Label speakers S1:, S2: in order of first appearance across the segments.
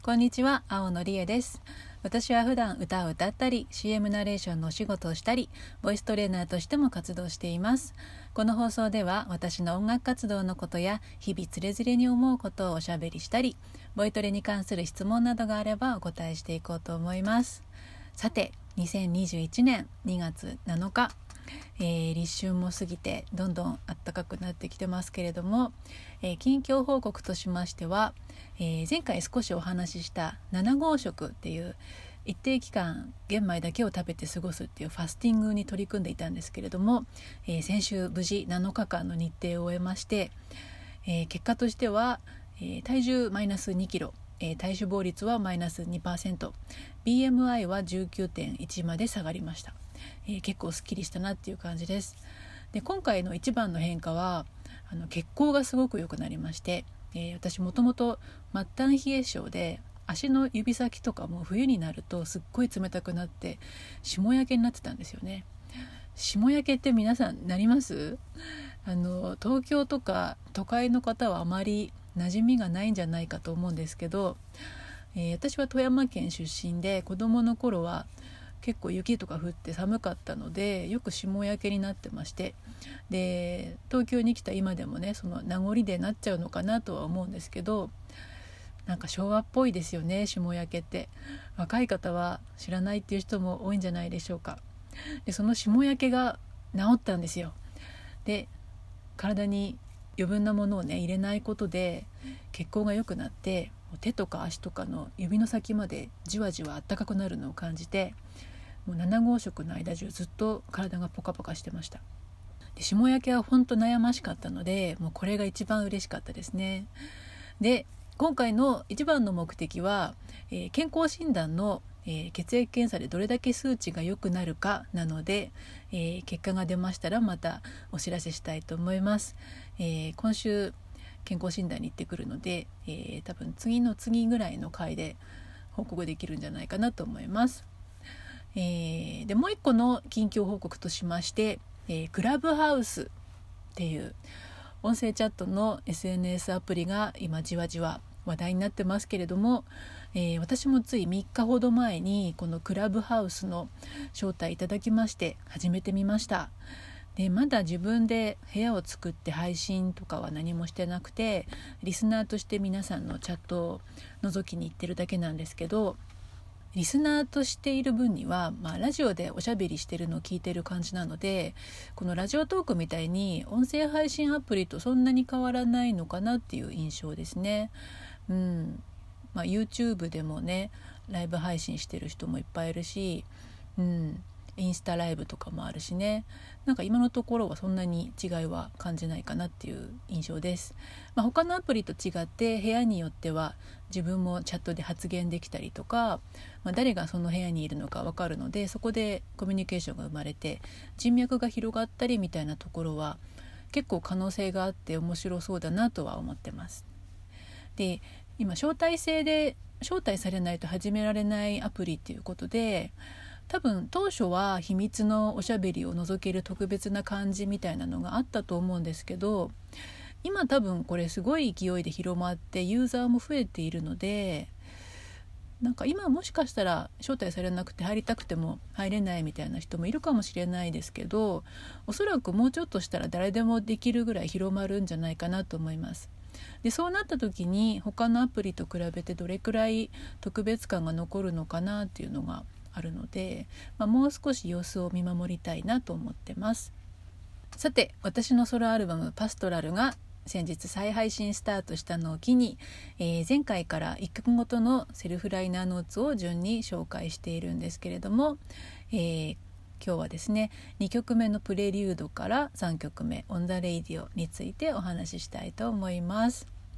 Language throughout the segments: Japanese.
S1: こんにちは、青野理恵です。私は普段歌を歌ったり CM ナレーションのお仕事をしたりボイストレーナーとしても活動しています。この放送では私の音楽活動のことや日々つれづれに思うことをおしゃべりしたり、ボイトレに関する質問などがあればお答えしていこうと思います。さて、2021年2月7日、立春も過ぎてどんどん暖かくなってきてますけれども、近況報告としましては、前回少しお話しした7号食っていう一定期間玄米だけを食べて過ごすっていうファスティングに取り組んでいたんですけれども、先週無事7日間の日程を終えまして、結果としては、体重マイナス2キロ、体脂肪率はマイナス 2%、 BMI は 19.1 まで下がりました。結構すっきりしたなっていう感じです。で、今回の一番の変化は血行がすごく良くなりまして、私もともと末端冷え性で足の指先とかも冬になるとすっごい冷たくなって霜焼けになってたんですよね。霜焼けって皆さんなります？東京とか都会の方はあまり馴染みがないんじゃないかと思うんですけど、私は富山県出身で子供の頃は結構雪とか降って寒かったのでよく霜焼けになってまして、で東京に来た今でもねその名残でなっちゃうのかなとは思うんですけど、なんか昭和っぽいですよね、霜焼けって。若い方は知らないっていう人も多いんじゃないでしょうか。でその霜焼けが治ったんですよ。で体に余分なものをね入れないことで血行が良くなって、手とか足とかの指の先までじわじわ暖かくなるのを感じて、もう7号食の間中ずっと体がポカポカしてました。で霜焼けは本当悩ましかったので、もうこれが一番嬉しかったですね。で今回の一番の目的は、健康診断の、血液検査でどれだけ数値が良くなるかなので、結果が出ましたらまたお知らせしたいと思います。今週健康診断に行ってくるので、多分次の次ぐらいの回で報告できるんじゃないかなと思います。でもう一個の近況報告としまして、クラブハウスっていう音声チャットの SNS アプリが今じわじわ話題になってますけれども、私もつい3日ほど前にこのクラブハウスの招待いただきまして始めてみました。でまだ自分で部屋を作って配信とかは何もしてなくて、リスナーとして皆さんのチャットを覗きに行ってるだけなんですけど、リスナーとしている分には、ラジオでおしゃべりしてるのを聞いてる感じなので、このラジオトークみたいに音声配信アプリとそんなに変わらないのかなっていう印象ですね。YouTube でもねライブ配信してる人もいっぱいいるし、インスタライブとかもあるしね、なんか今のところはそんなに違いは感じないかなっていう印象です。他のアプリと違って部屋によっては自分もチャットで発言できたりとか、誰がその部屋にいるのか分かるのでそこでコミュニケーションが生まれて人脈が広がったりみたいなところは結構可能性があって面白そうだなとは思ってます。で今招待制で招待されないと始められないアプリっていうことで、多分当初は秘密のおしゃべりを覗ける特別な感じみたいなのがあったと思うんですけど、今多分これすごい勢いで広まってユーザーも増えているので、なんか今もしかしたら招待されなくて入りたくても入れないみたいな人もいるかもしれないですけど、おそらくもうちょっとしたら誰でもできるぐらい広まるんじゃないかなと思います。でそうなった時に他のアプリと比べてどれくらい特別感が残るのかなっていうのがあるので、もう少し様子を見守りたいなと思ってます。さて、私のソロアルバムパストラルが先日再配信スタートしたのを機に、前回から1曲ごとのセルフライナーノーツを順に紹介しているんですけれども、今日はですね2曲目のプレリュードから3曲目オンザレイディオについてお話ししたいと思います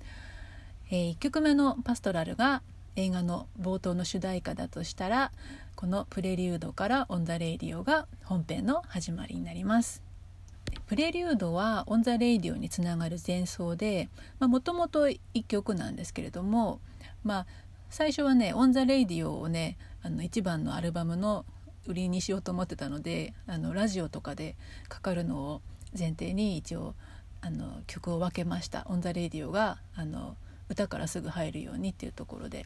S1: 。1曲目のパストラルが映画の冒頭の主題歌だとしたら、このプレリュードからオンザレイディオが本編の始まりになります。プレリュードはオンザレイディオにつながる前奏で、もともと1曲なんですけれども、最初はねオンザレイディオをね1番のアルバムの売りにしようと思ってたので、ラジオとかでかかるのを前提に一応曲を分けました。オンザレイディオが歌からすぐ入るようにっていうところで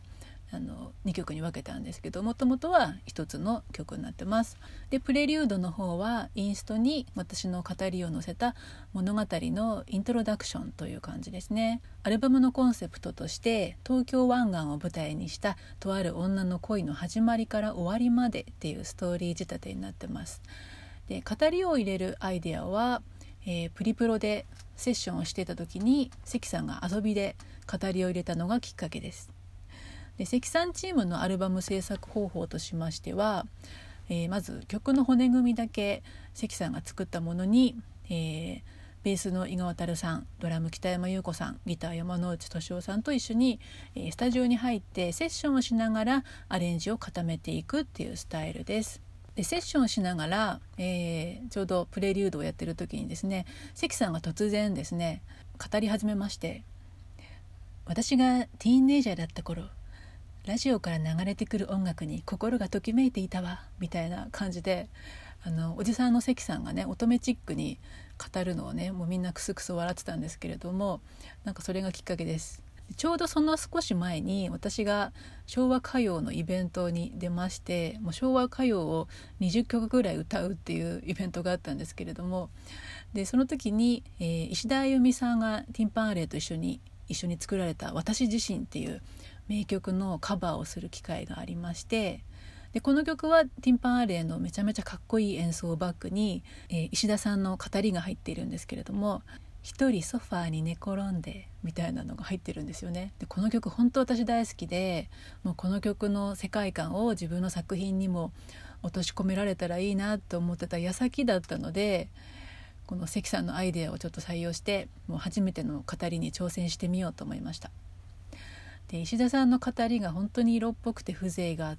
S1: 2曲に分けたんですけど、もともとは1つの曲になってます。でプレリュードの方はインストに私の語りを載せた物語のイントロダクションという感じですね。アルバムのコンセプトとして東京湾岸を舞台にしたとある女の恋の始まりから終わりまでっていうストーリー仕立てになってます。で語りを入れるアイデアは、プリプロでセッションをしていた時に関さんが遊びで語りを入れたのがきっかけです。で関さんチームのアルバム制作方法としましては、まず曲の骨組みだけ関さんが作ったものに、ベースの井川渉さん、ドラム北山優子さん、ギター山之内俊夫さんと一緒に、スタジオに入ってセッションをしながらアレンジを固めていくっていうスタイルです。でセッションをしながら、ちょうどプレリュードをやってる時にですね、関さんが突然ですね語り始めまして、私がティーンエイジャーだった頃ラジオから流れてくる音楽に心がときめいていたわみたいな感じで、おじさんの関さんがね乙女チックに語るのをねもうみんなクスクス笑ってたんですけれども、なんかそれがきっかけです。ちょうどその少し前に私が昭和歌謡のイベントに出まして、もう昭和歌謡を20曲ぐらい歌うっていうイベントがあったんですけれども、でその時に、石田あゆみさんがティンパンアレイと一緒に作られた私自身っていう名曲のカバーをする機会がありまして、でこの曲はティンパンアレイのめちゃめちゃかっこいい演奏をバックに、石田さんの語りが入っているんですけれども、一人ソファーに寝転んでみたいなのが入ってるんですよね。でこの曲本当私大好きで、もうこの曲の世界観を自分の作品にも落とし込められたらいいなと思ってた矢先だったので、この関さんのアイデアをちょっと採用してもう初めての語りに挑戦してみようと思いました。で石田さんの語りが本当に色っぽくて風情があって、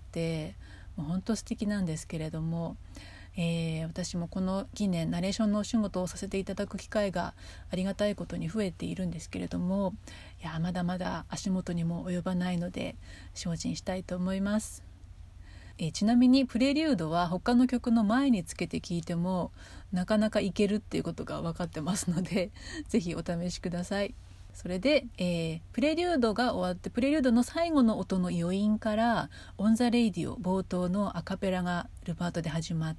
S1: もう本当素敵なんですけれども、私もこの近年ナレーションのお仕事をさせていただく機会がありがたいことに増えているんですけれども、いやまだまだ足元にも及ばないので精進したいと思います。ちなみにプレリュードは他の曲の前につけて聴いてもなかなかいけるっていうことが分かってますのでぜひお試しください。それで、プレリュードが終わって、プレリュードの最後の音の余韻からオンザレイディオ冒頭のアカペラがルバートで始まって、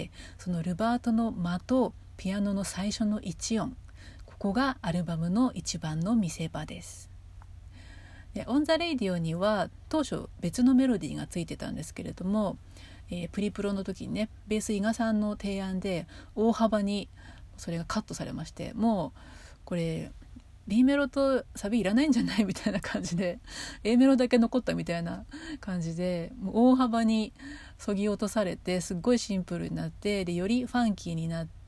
S1: そのルバートの間とピアノの最初の1音、ここがアルバムの一番の見せ場です。でオンザレイディオには当初別のメロディーがついてたんですけれども、プリプロの時にねベース伊賀さんの提案で大幅にそれがカットされまして、もうこれB メロとサビいらないんじゃないみたいな感じで A メロだけ残ったみたいな感じで、もう大幅に削ぎ落とされてすっごいシンプルになって、でよりファンキーになって、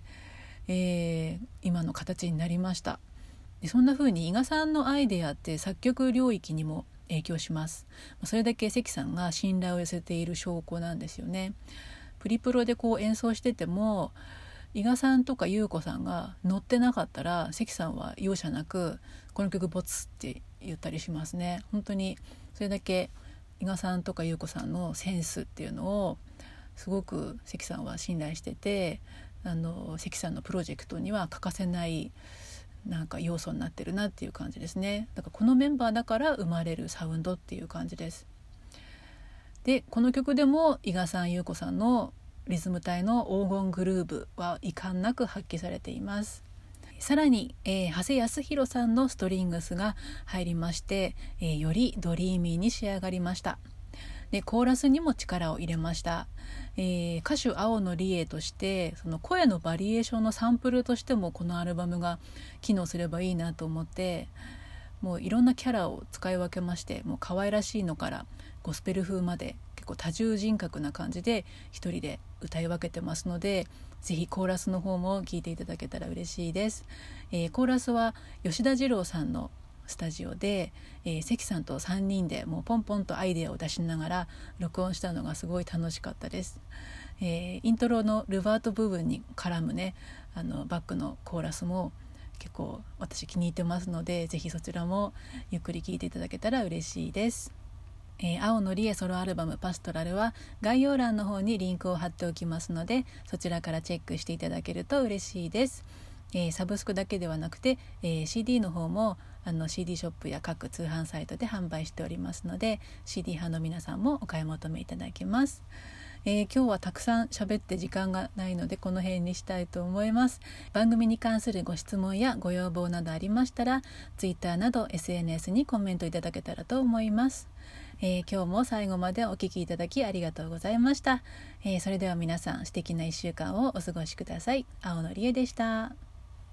S1: 今の形になりました。でそんな風に伊賀さんのアイデアって作曲領域にも影響します。それだけ関さんが信頼を寄せている証拠なんですよね。プリプロでこう演奏してても伊賀さんとか優子さんが乗ってなかったら関さんは容赦なくこの曲ボツって言ったりしますね。本当にそれだけ伊賀さんとか優子さんのセンスっていうのをすごく関さんは信頼してて、関さんのプロジェクトには欠かせないなんか要素になってるなっていう感じですね。だからこのメンバーだから生まれるサウンドっていう感じです。でこの曲でも伊賀さん優子さんのリズム隊の黄金グルーヴは遺憾なく発揮されています。さらに、長谷康弘さんのストリングスが入りまして、よりドリーミーに仕上がりました。でコーラスにも力を入れました。歌手青野理恵としてその声のバリエーションのサンプルとしてもこのアルバムが機能すればいいなと思って、もういろんなキャラを使い分けまして、もう可愛らしいのからゴスペル風まで結構多重人格な感じで一人で歌い分けてますので、ぜひコーラスの方も聴いていただけたら嬉しいです。コーラスは吉田二郎さんのスタジオで、関さんと3人でもうポンポンとアイデアを出しながら録音したのがすごい楽しかったです。イントロのルバート部分に絡むねバックのコーラスも結構私気に入ってますので、ぜひそちらもゆっくり聴いていただけたら嬉しいです。青野理恵ソロアルバムパストラルは概要欄の方にリンクを貼っておきますので、そちらからチェックしていただけると嬉しいです。 サブスクだけではなくて、CD の方もCD ショップや各通販サイトで販売しておりますので、 CD 派の皆さんもお買い求めいただけます。今日はたくさん喋って時間がないのでこの辺にしたいと思います。番組に関するご質問やご要望などありましたら Twitter など SNS にコメントいただけたらと思います。今日も最後までお聞きいただきありがとうございました。それでは皆さん素敵な1週間をお過ごしください。青のりえでした。